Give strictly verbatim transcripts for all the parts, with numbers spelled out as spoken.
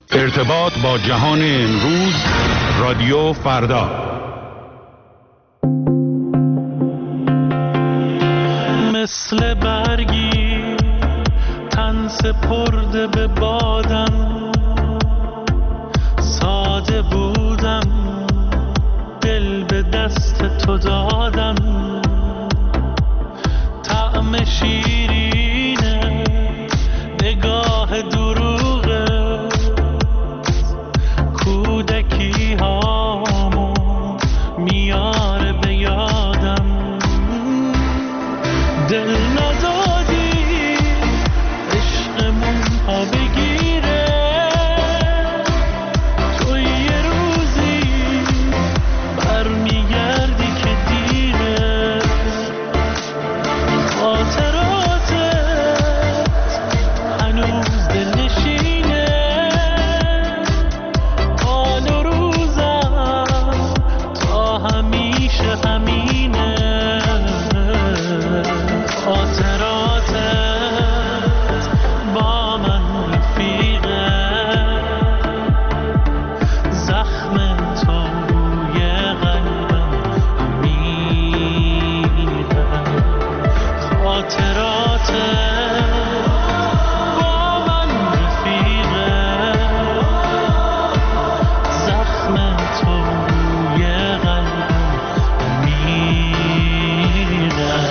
ارتباط با جهان امروز، رادیو فردا. مثل برگی تن سپرده به بادم، ساده بودم دل به دست تو دادم، طعم شیرینه نگاه دروغه، کودکی هامو میاره به یادم، دل ندادی عشقمون ها بگیره، تو یه روزی برمیگردی که دیره، خاطراتت هنوز دلنشینه، حال و روزم تا همیشه همینه، خاطراتت با من رفیقه، زخم تو روی قلبم میره، خاطراتت با من رفیقه، زخم تو روی قلبم میره.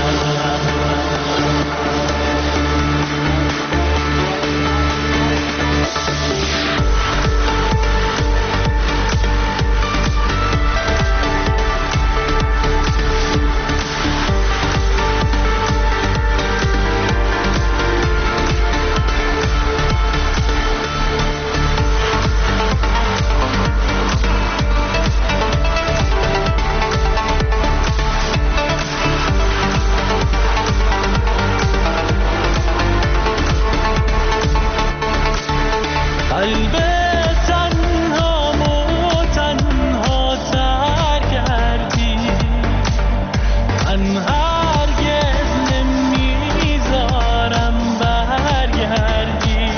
قلب تنهامو تنها تر کردی، من هرگز نمیذارم برگردی،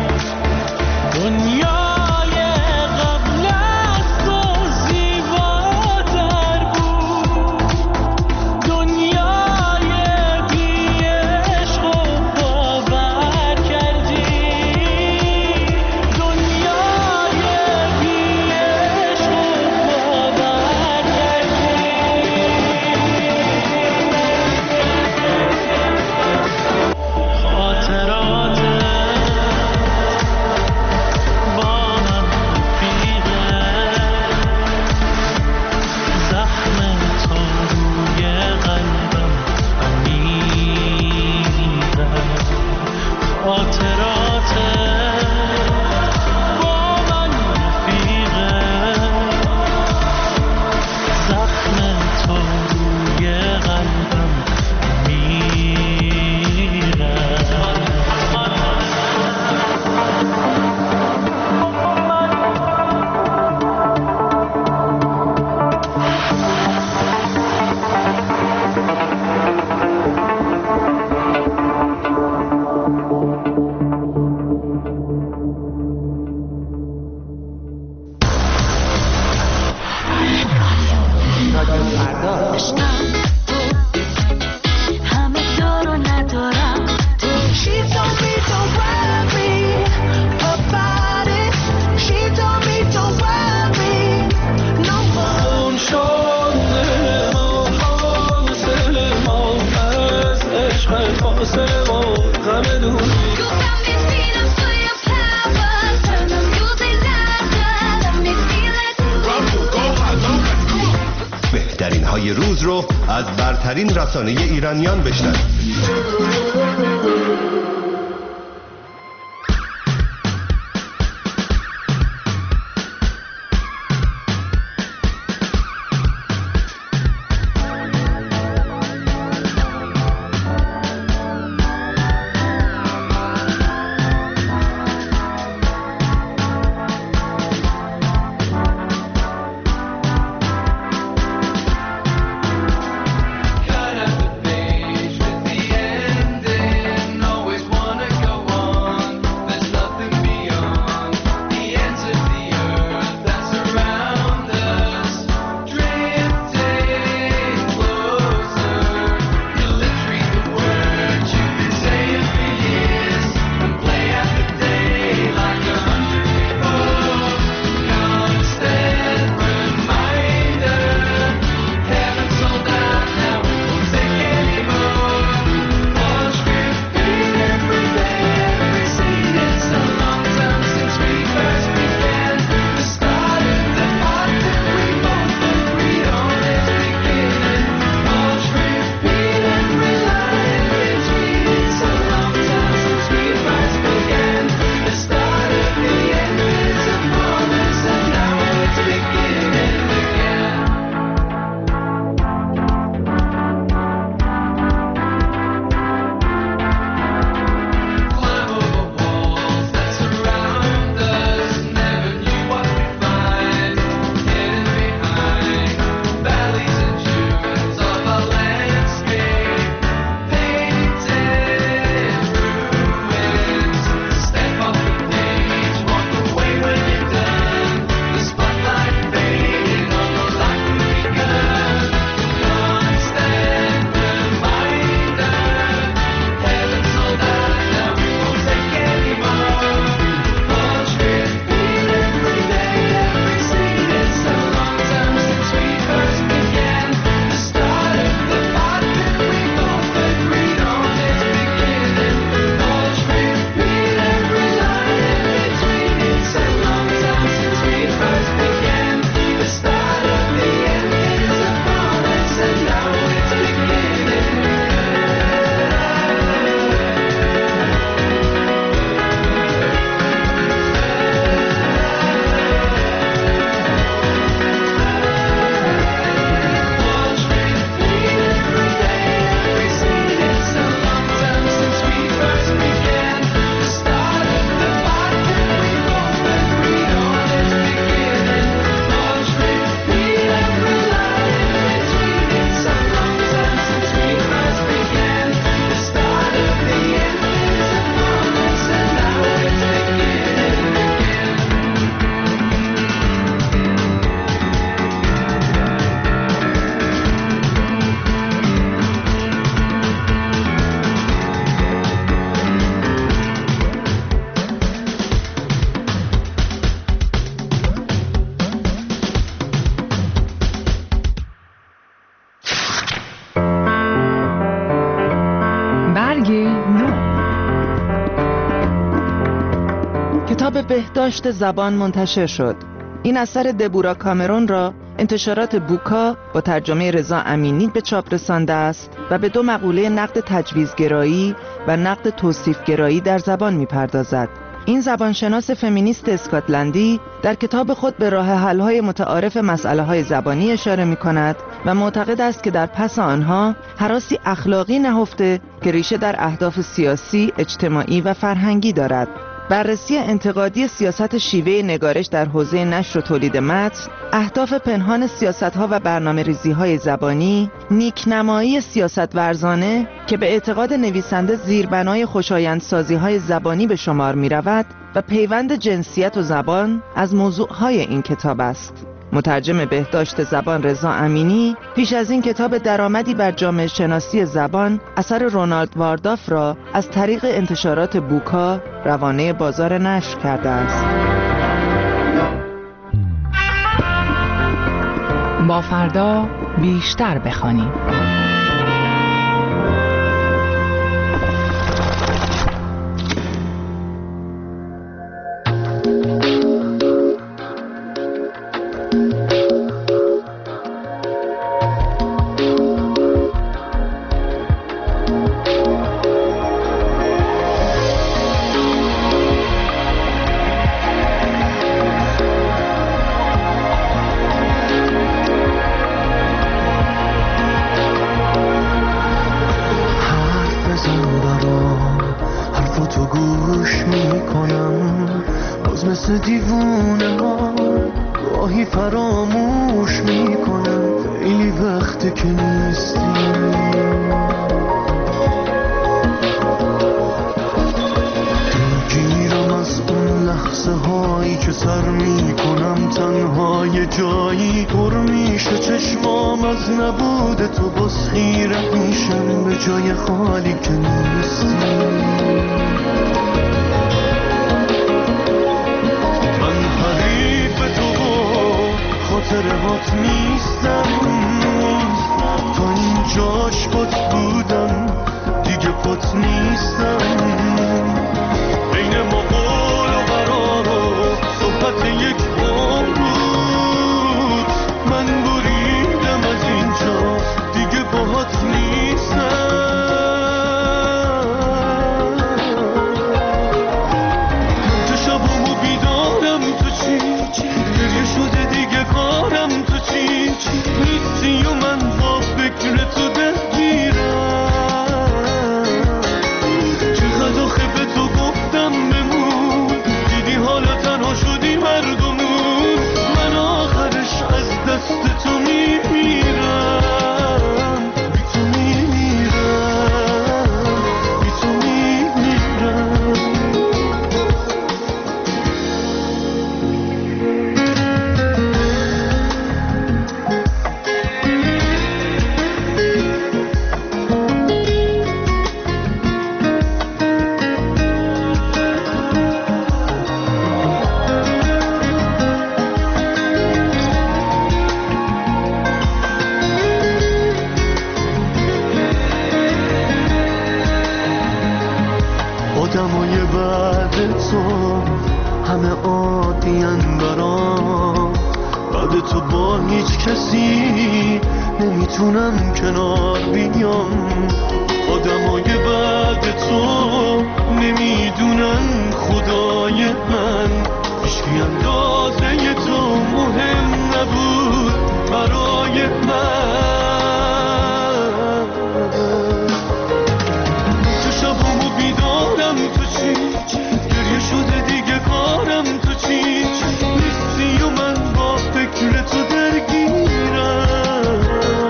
دنیای قبل از تو زیباتر بود، دنیای بی عشق و باور کردی، بهترین های روز رو از برترین رسانه ایرانیان بشنوید. Cut out the page with the ending. Always کتاب بهداشت زبان منتشر شد. این اثر دبورا کامرون را انتشارات بوکا با ترجمه رضا امینی به چاپ رسانده است و به دو مقوله نقد تجویزگرایی و نقد توصیفگرایی در زبان می‌پردازد. این زبانشناس فمینیست اسکاتلندی در کتاب خود به راه حل‌های متعارف مسئله‌های زبانی اشاره می‌کند و معتقد است که در پس آنها هراسی اخلاقی نهفته که ریشه در اهداف سیاسی، اجتماعی و فرهنگی دارد. بررسی انتقادی سیاست شیوه نگارش در حوزه نشر و تولید متن، اهداف پنهان سیاست‌ها و برنامه‌ریزی‌های زبانی، نیکنمایی سیاست ورزانه که به اعتقاد نویسنده زیربنای خوشایندسازی‌های زبانی به شمار می‌رود و پیوند جنسیت و زبان از موضوعهای این کتاب است. مترجم بهداشت زبان رضا امینی پیش از این کتاب درآمدی بر جامعه شناسی زبان اثر رونالد وارداف را از طریق انتشارات بوکا روانه بازار نشر کرده است. با فردا بیشتر بخوانیم. دیوونه ها گاهی فراموش میکنم خیلی وقته که نیستی. میگیرم از اون لحظه هایی که سر میکنم تنها یه جایی پر میشه چشمام از نبود تو باز خیره میشم به جای خالی که نیستی. خاطرهات نیستم تا اینجاش پات بودم دیگه پات نیستم. بین ما قول و قرار و صحبت یک عمر بود من بریدم از اینجا دیگه باهات نیستم. چه شبامو بیدارم تو چی گریه شده دیگه کارم تو چی نیستی و من با فکر تو درگیرم. چقدر آخه به تو گفتم بمون دیدی حالا تنها شدی مردمون. من آخرش از دست تو میمیرم بی تو میمیرم بی تو میمیرم. آدمای بعد تو همه عادین برام، بعد تو با هیچ کسی نمیتونم کنار بیام. آدمای بعد تو نمیدونن خدای من هیچکی اندازه تو مهم نبود برای من. چه شبامو بیدارم تو چی گریه شده دیگه کارم تو چی نیستی و من با فکر تو درگیرم.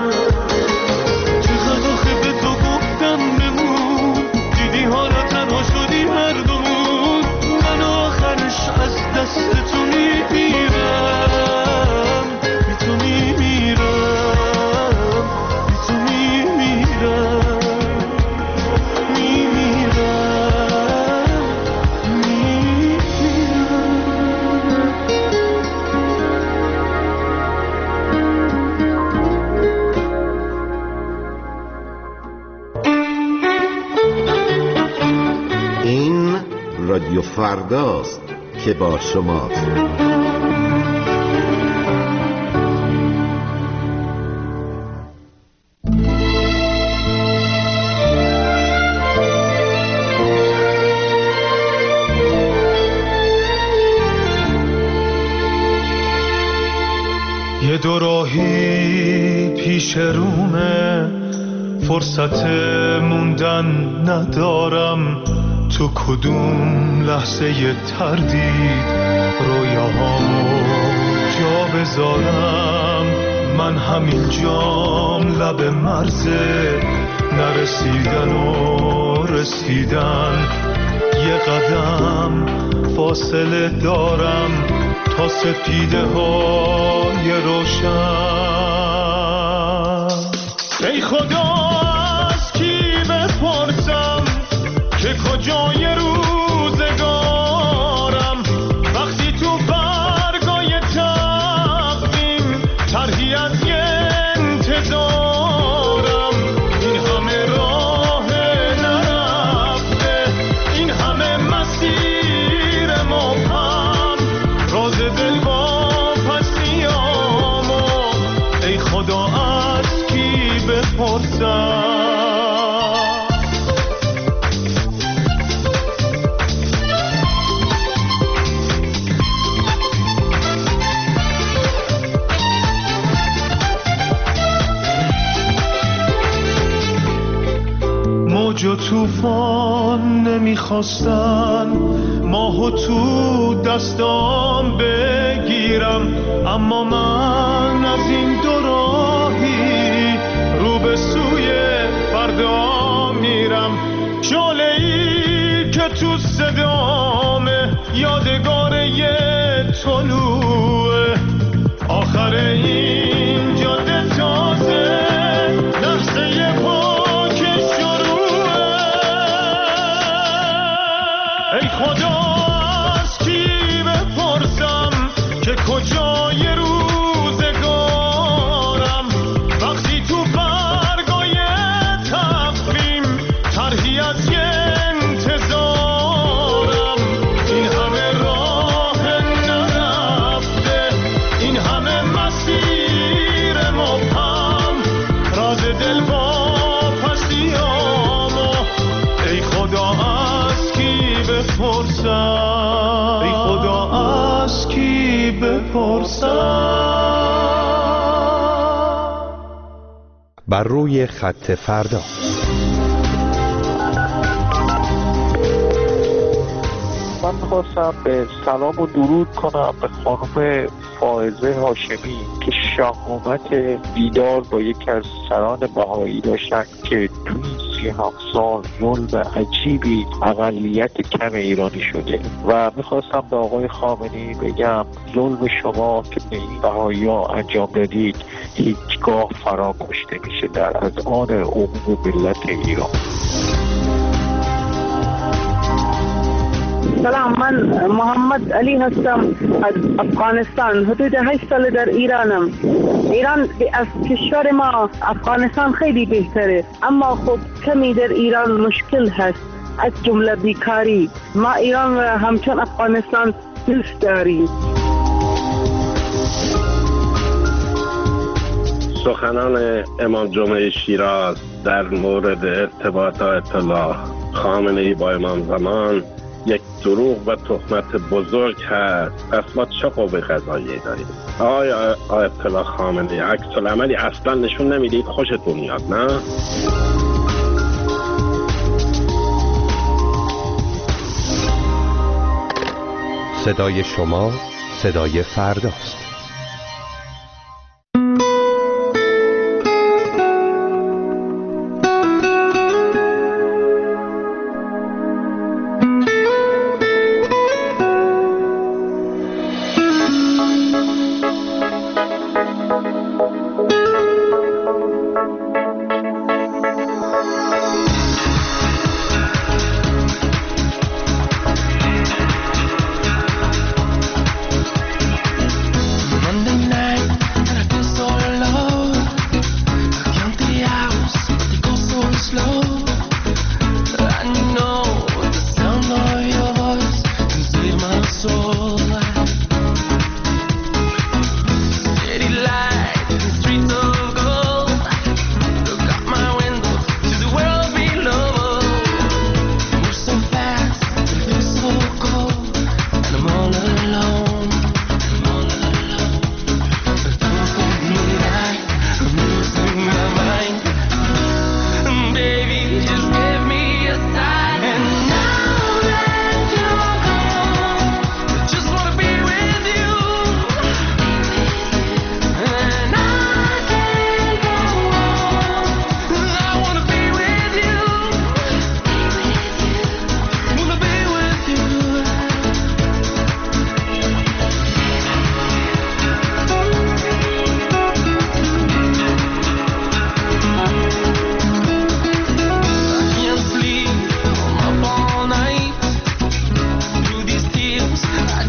چقدر آخه به تو گفتم بمون دیدی حالا تنها شدی مردمون. من آخرش از دست تو میمیرم بی تو میمیرم بی تو میمیرم این رادیو فرداست. که با شماست. یه دو راهی پیش رومه، فرصت موندن ندارم، تو کدوم لحظه ی تردید رویاهامو جا بذارم. من همین جام لب مرزه، نرسیدن و رسیدن، یه قدم فاصله دارم تا سپیده های روشن. ای خدا از کی بپرسم که کجای روزگارم، وقتی تو برگای تقویم طرحی از یه انتظارم. این همه راه نرفته، این همه مسیر مبهم، راز دل با پسیامو ای خدا از کی بپرسم. موج و توفان نمیخواستن ماهو تو دستام بگیرم، اما من از این دو راهی رو به سوی فردا میرم. شعله‌ای که تو صدامه یادگار یه طلوعه، آخر این جاده تازه لحظه پاک شروعه. ای خدا از کی بپرسم که کجای روزگارم، وقتی تو برگای تقویم طرحی از یه انتظارم. این همه راه نرفته، این همه مسیر مبهم، راز دل با پسیامو ای خدا از کی بپرسم، ای خدا از کی بپرسم. بر روی خط فردا. من میخواستم به سلام و درود کنم به خانم فائزه هاشمی که شهامت دیدار با یکی از سران بهایی داشتن که توی سی هفت سال ظلم عجیبی اقلیت کم ایرانی شده. و میخواستم به آقای خامنه‌ای بگم ظلم شما که به این بهایی ها انجام دادید هیچگاه فراموش نمیشه در اذهان عموم ملت ایران. سلام، من محمد علی هستم از افغانستان. حدود هشت سال در ایرانم. ایران از کشور ما افغانستان خیلی بهتره، اما خب کمی در ایران مشکل هست، از جمله بیکاری. ما ایران و همچون افغانستان دوست داریم. سخنان امام جمعه شیراز در مورد ارتباط آیت الله خامنه‌ای با امام زمان یک دروغ و تهمت بزرگ هست. پس ما چه قوه قضاییه داریم؟ آقای آیت الله خامنه‌ای عکس العملی اصلا نشون نمیدید، خوشتون میاد نه؟ صدای شما صدای فرداست.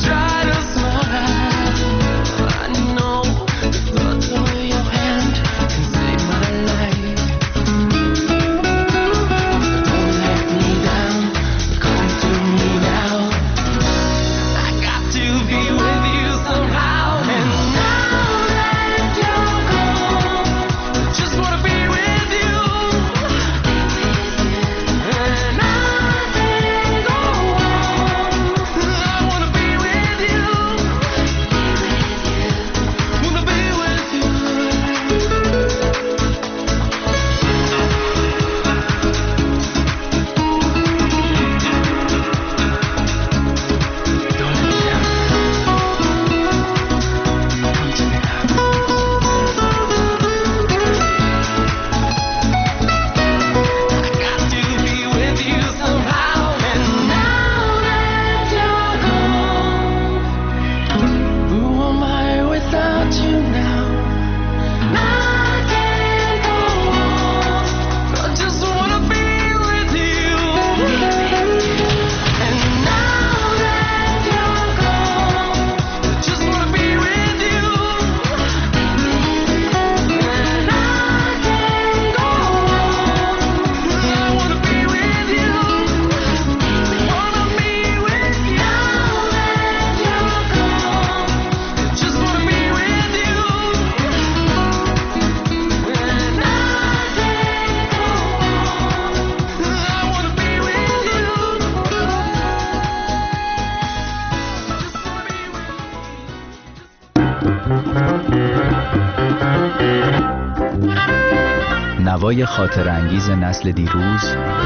نوای خاطرانگیز نسل دیروز،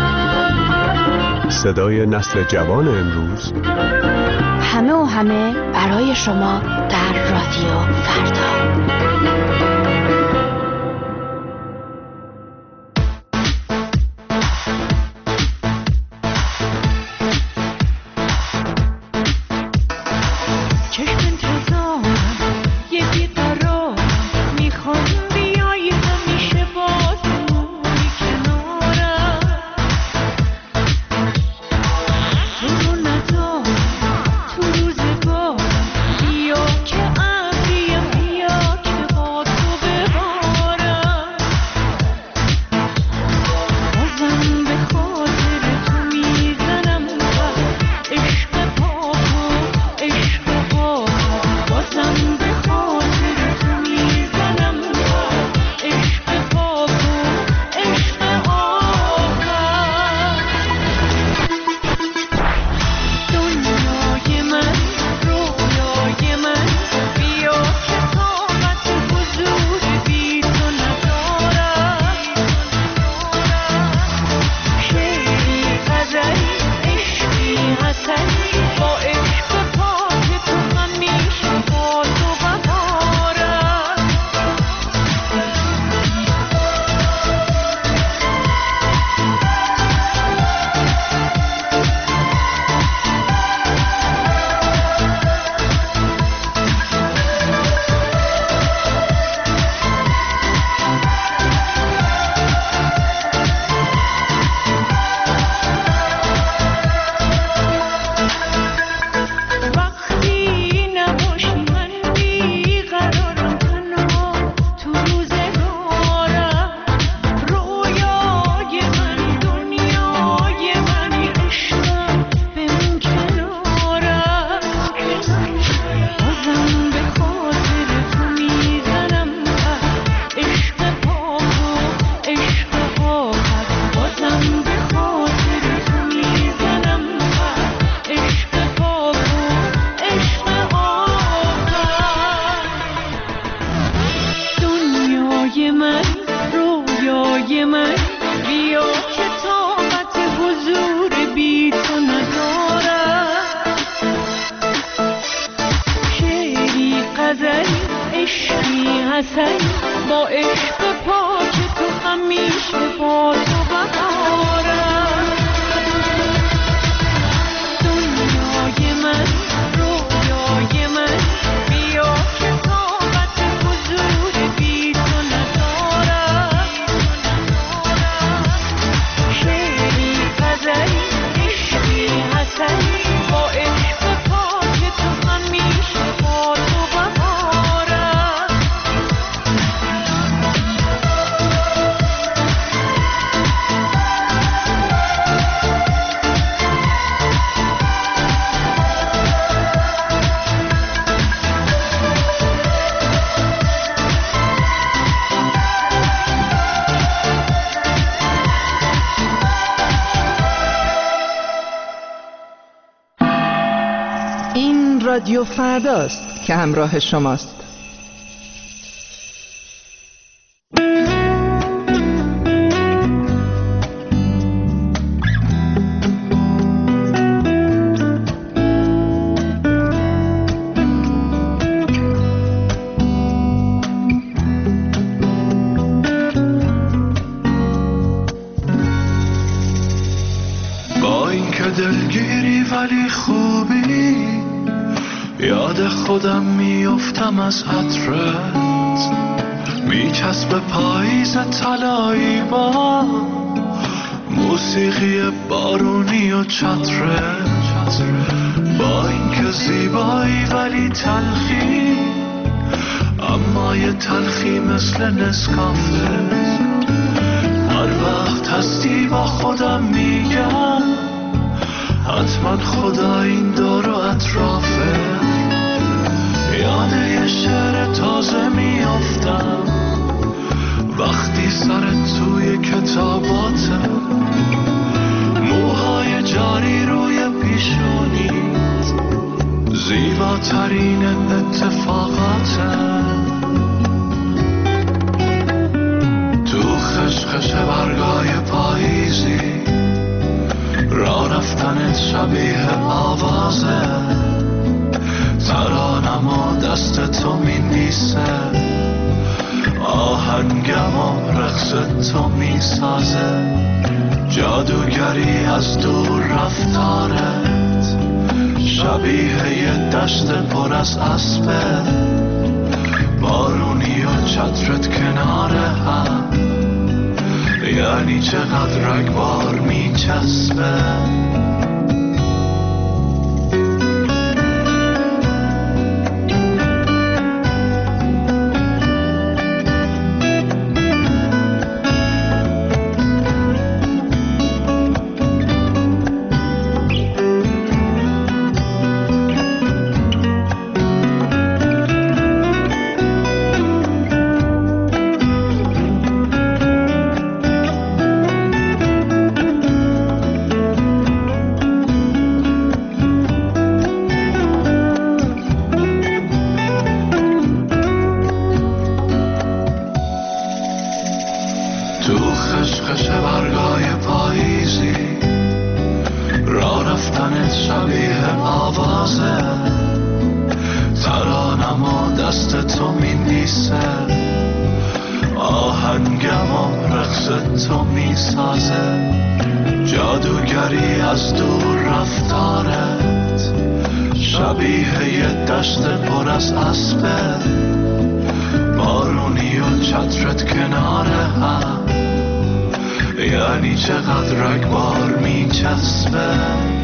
صدای نسل جوان امروز، همه و همه برای شما در رادیو فردا. با عشق پاک تو رادیو فرداست که همراه شماست. دلگیری ولی خوبی، یاد خودم میافتم از عطرت، میچسب پاییز طلایی با موسیقی بارونی و چترت. با اینکه زیبایی ولی تلخی، اما یه تلخی مثل نسکافه. هر وقت هستی با خودم میگم حتما خدا این دور و اطرافه. یاد یه شعر تازه میافتم وقتی سرت توی کتاباته، موهای جاری روی پیشونیت، زیباترین اتفاقاته. تو خشخش برگای پاییزی، راه رفتنت شبیه آوازه، ترانم و دست تو می‌نویسه، آهنگم و رقص تو میسازه. جادوگری از دور رفتارت، شبیه یه دشت پر از اسبه، بارونی و چترت کنار هم، یعنی چقدر رگبار میچسبه. تو خشخش برگای پاییزی، راه رفتنت شبیه آوازه، ترانم و دست تو می‌نویسه، آهنگم و رقص تو میسازه. جادوگری از دور رفتارت، شبیه یه دشت پر از اسبه، بارونی و چترت کنار هم، یعنی چقدر رگبار میچسبه.